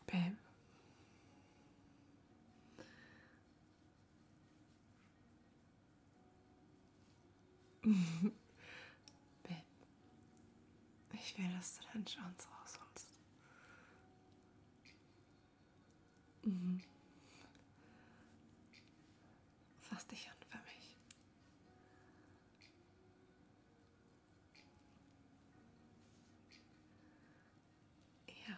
Babe. Babe. Ich will, dass du deinen Schwanz rausholst. Fass dich an für mich. Ja.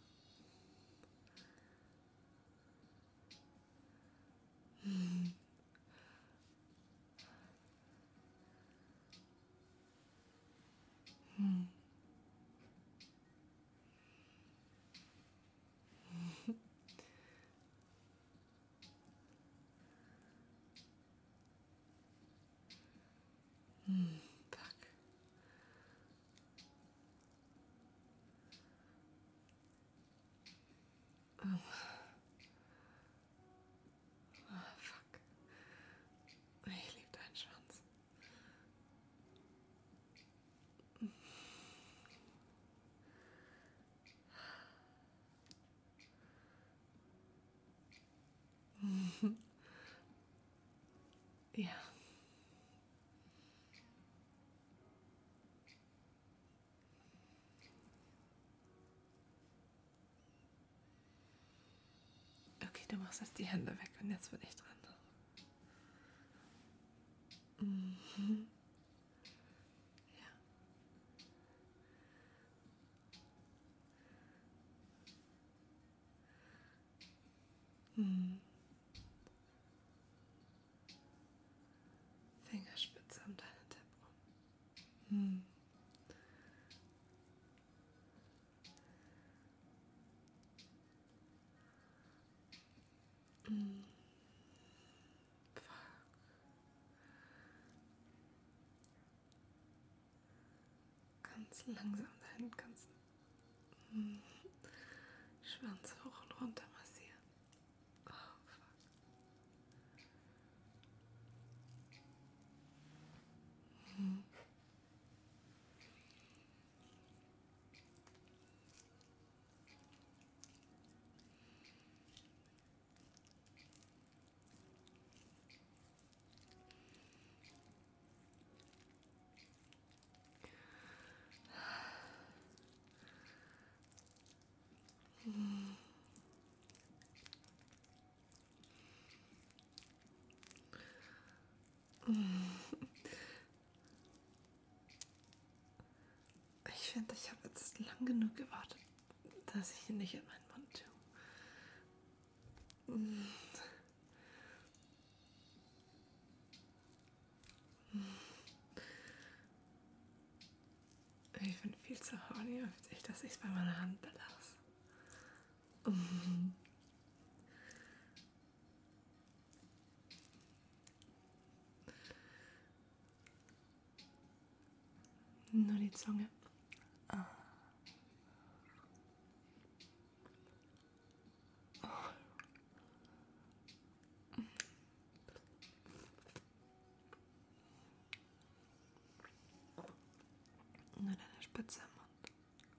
Fuck. Fuck. Ich liebe deinen Schwanz. Ja. Okay, du machst jetzt die Hände weg und jetzt bin ich dran. Ja. Fingerspitze um deine Tippe. Ganz langsam deinen ganzen Schwanz hoch und runter massieren. Oh, fuck. Ich finde, ich habe jetzt lang genug gewartet, dass ich ihn nicht in meinen Mund tue. Ich bin viel zu horny auf dich, dass ich es bei meiner Hand belasse. Nur die Zunge. Nur deine Spitze im Mund.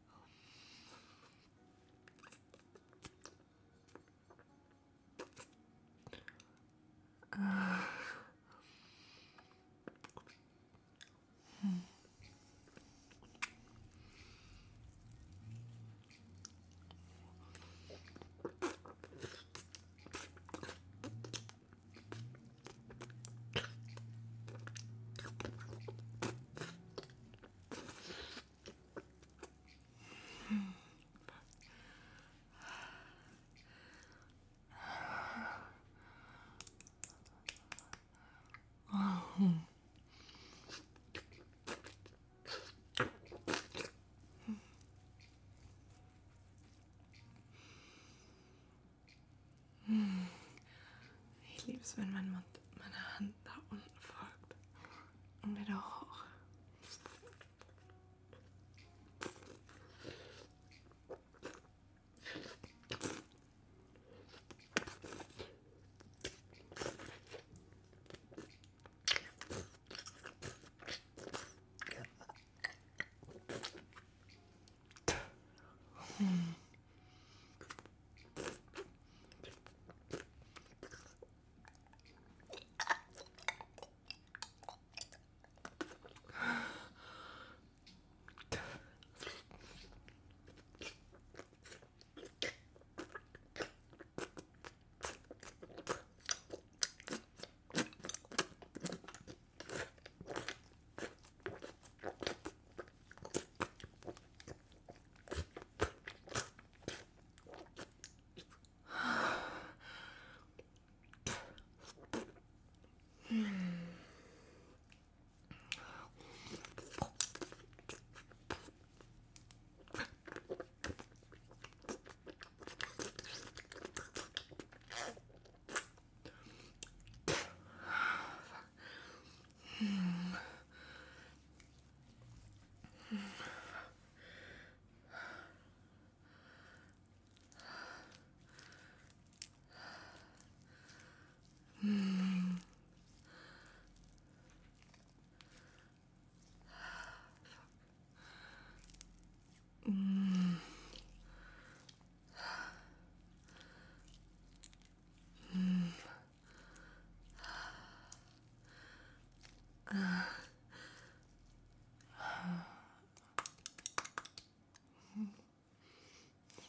Ich liebe es, wenn mein Mund meiner Hand da unten folgt und wieder hoch.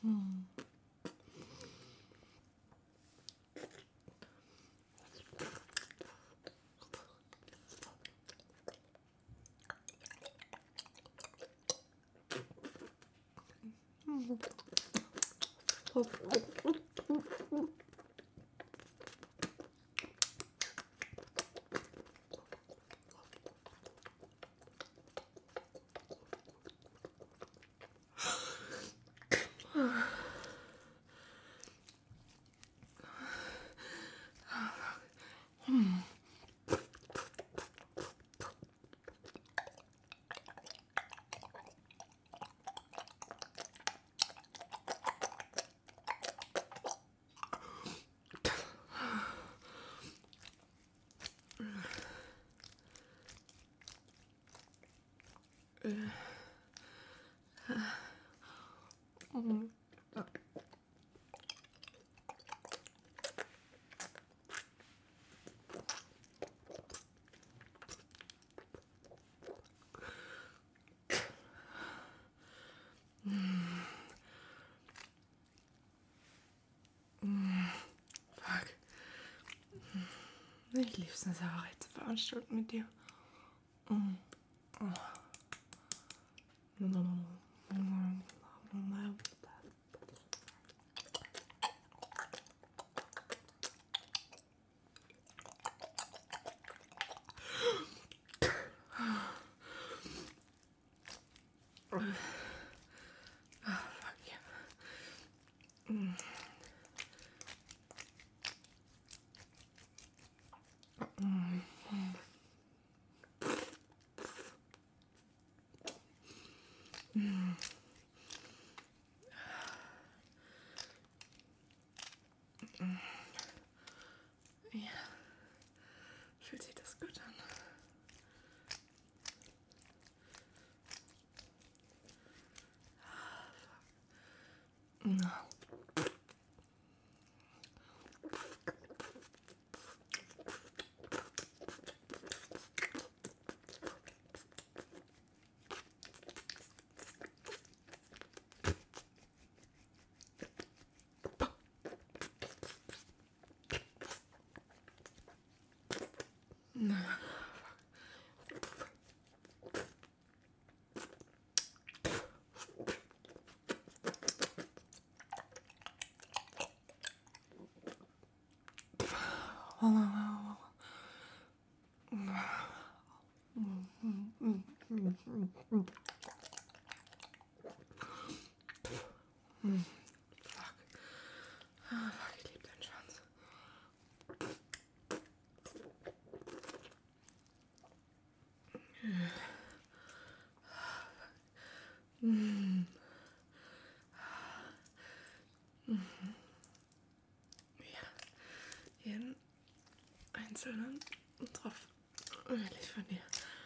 Fuck. Ich liebe es, eine Sauerei zu veranstalten mit dir. Fuck yeah. Ja. Fühlt sich das gut an? No. Fuck. Fuck, ich liebe deinen Schwanz. Ja, jeden einzelnen Tropfen will ich von dir.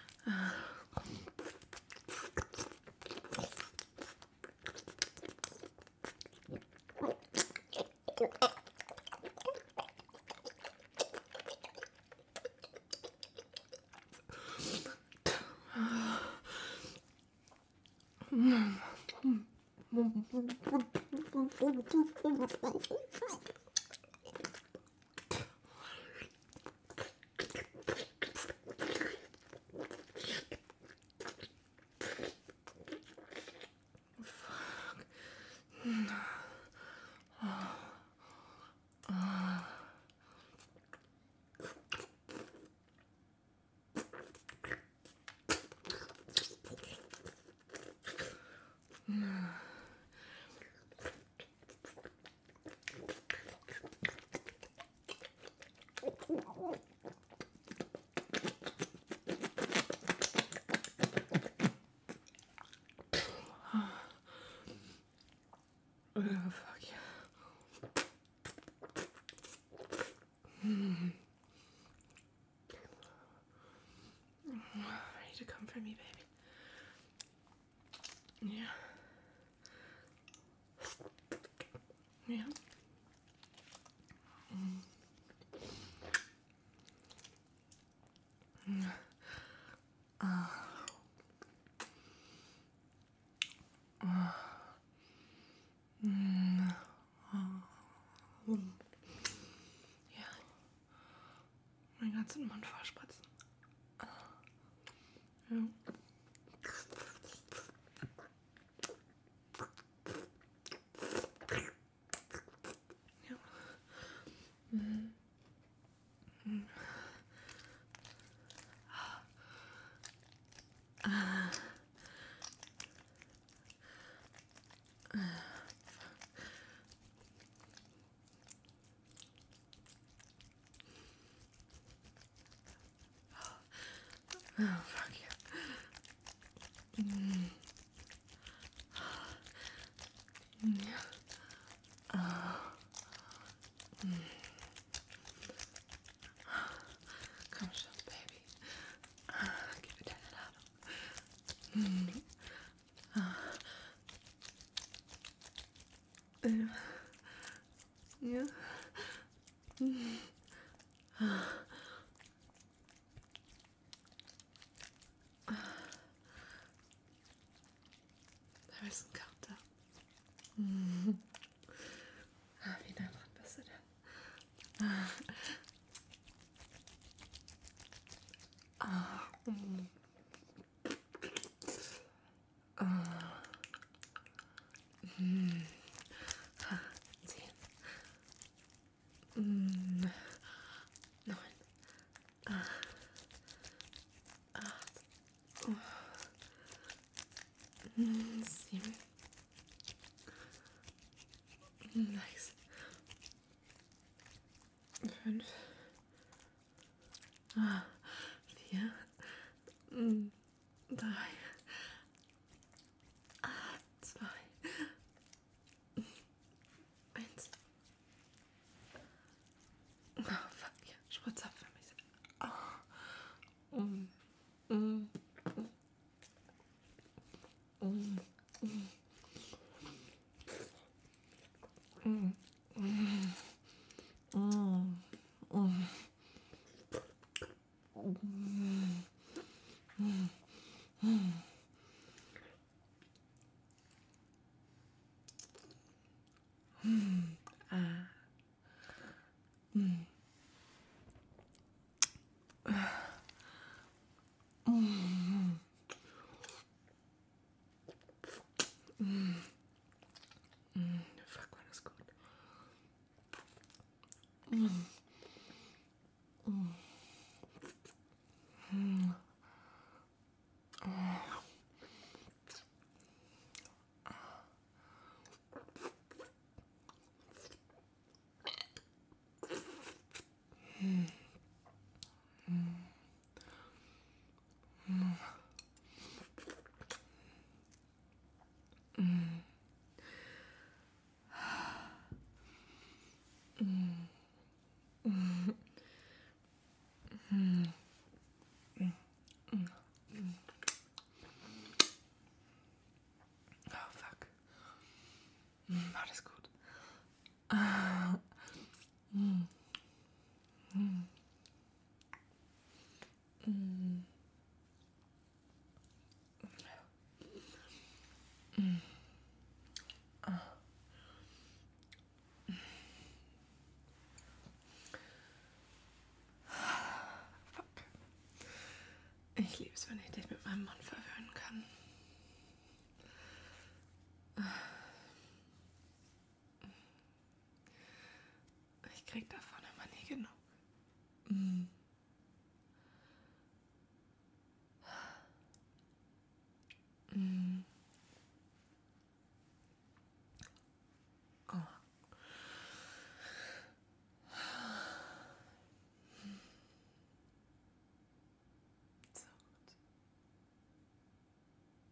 Fuck yeah. Ready to come for me, baby. Yeah. Yeah. Ja. Meinen ganzen Mund vollspritzen. Ja. Ja. Oh, fuck yeah. Komm schon, Baby. Gib mir deine Ladung. Ja. Da ist ein Kater. Wie nah dran bist du denn? Zehn. 9. 7. 6. 5. 4. 3. 2. 1. Oh, fuck ja. Spritz ab für mich. Oh. Fuck, war das gut. Oh, fuck. War das gut. Fuck. Ich liebe es, wenn ich dich mit meinem Mann verwöhnen kann. Ich krieg davon immer nie genug.